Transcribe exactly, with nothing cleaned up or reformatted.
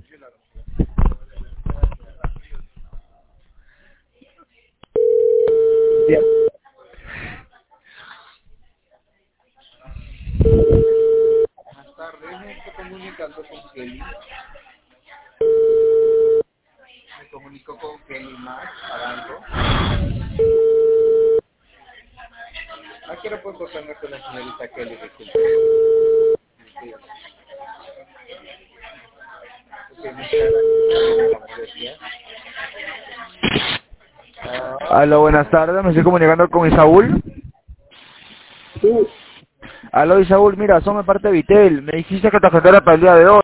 Bien. Buenas tardes, me estoy comunicando con Kelly. Me comunico con Kelly Max Arango. Ah, quiero pues tocarme con la señorita Kelly. Disculpe. Sí. Ok, muchas gracias. La modestia. Ah, Aló, buenas tardes, me estoy comunicando con Isaúl. sí. Aló, Isaúl, mira, somos parte de Vitel. Me dijiste que te afectara para el día de hoy.